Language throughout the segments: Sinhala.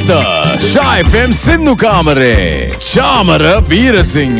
අද Shy FM සින්දු කාමරේ චාමර වීරසිංහ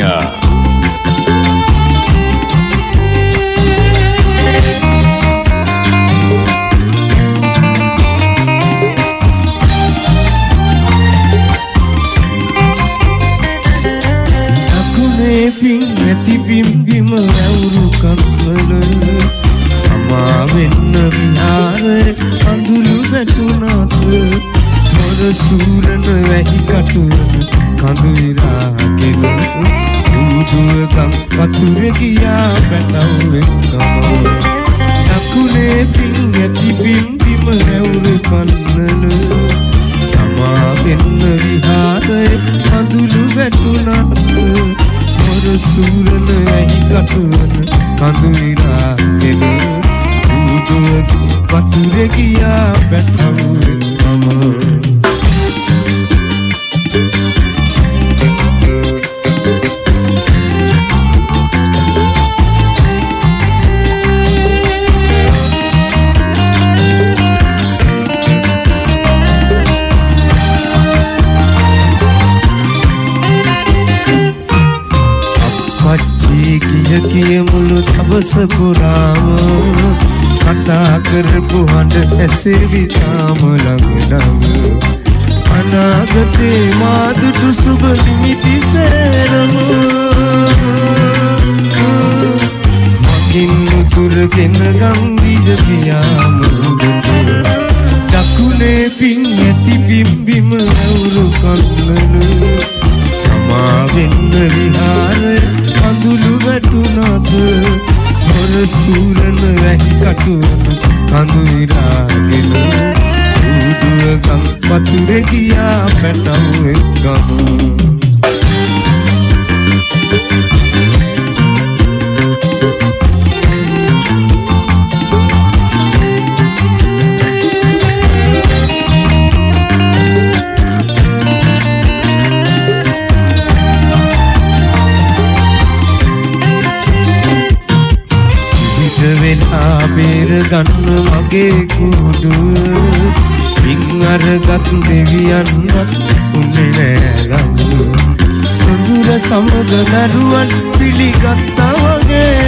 අකුනේ පිං නැති බිම්බිම ඇවුරු කන්වල සමාවෙන්න විහාරේ අඳුළු වැටුණාත මොර සූරන වැහි කටුවන කඳු විරාගෙන උදුවකම් වතුර ගියා පැටව එක්කම අකුනේ පිං නැති බිම්බිම ඇවුරු කන්වල සමාවෙන්න විහාරේ අඳුළු වැටුණාත මොර සූරන වැහි කටුවන කඳු විරාගෙන වතුර ගියා පැටව එක්කම කිය මුළු දවස පුරාම කතා කරපු හඬ ඇසෙවි තාම ළඟ අනාගතේ මාදුටු සුබ නිමිති සේරම මගින් උතුරගෙන ගම්බිජ පියාම දකුණේ පිං ඇති බිම්බිම ඇවුරු කන්නල සමාවෙන්න විහාරේ අඳුළු වැටුණාද මොර සූරන වැහි කටුවන කඳු විරාගෙන උදුවකම් වතුර ගියා පැටව එක්කම බේර ගන්න මගේ කුඩුව පින් අරගත් දෙවියන්වත් උන්නේ නෑ සොඳුර සමග දරුවන් පිළිගත්තා වගේ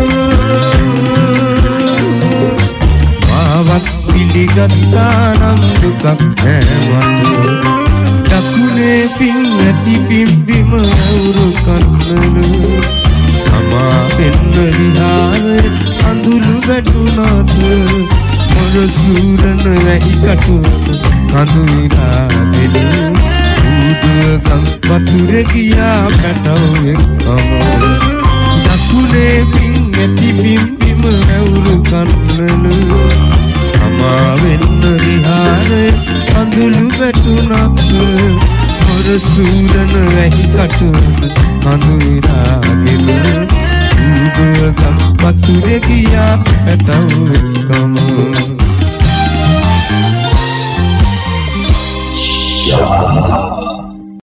මාවත් පිළිගත්තා නම් දුකක් නෑ මට දකුණේ පින් ඇති බිම්බිම ඇවුරු කන්නල සමාවෙන්න විහාරේ අඳුළු වැටුණාද මොර සූරන වැහි කටුවන කඳු විරාගෙන උදුවකම් වතුර ගියා පැටව එක්කම දකුණේ පිං ඇති බිම්බිම ඇවුරු කන්නල සමාවෙන්න විහාරේ අඳුළු වැටුණාද මොර සූරන වැහි කටුවන කඳු විරාගෙන උදුවකම් වතුර ගියා පැටව එක්කම